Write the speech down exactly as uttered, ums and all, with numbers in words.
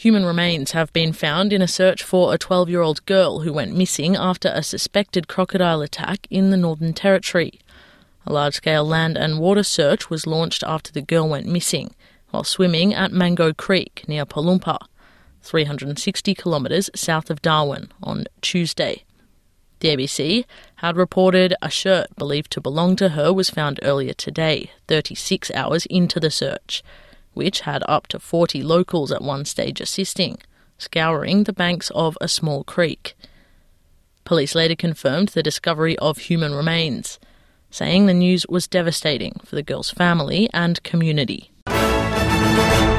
Human remains have been found in a search for a twelve-year-old girl who went missing after a suspected crocodile attack in the Northern Territory. A large-scale land and water search was launched after the girl went missing while swimming at Mango Creek near Palumpa, three hundred sixty kilometres south of Darwin, on Tuesday. The A B C had reported a shirt believed to belong to her was found earlier today, thirty-six hours into the search, which had up to forty locals at one stage assisting, scouring the banks of a small creek. Police later confirmed the discovery of human remains, saying the news was devastating for the girl's family and community.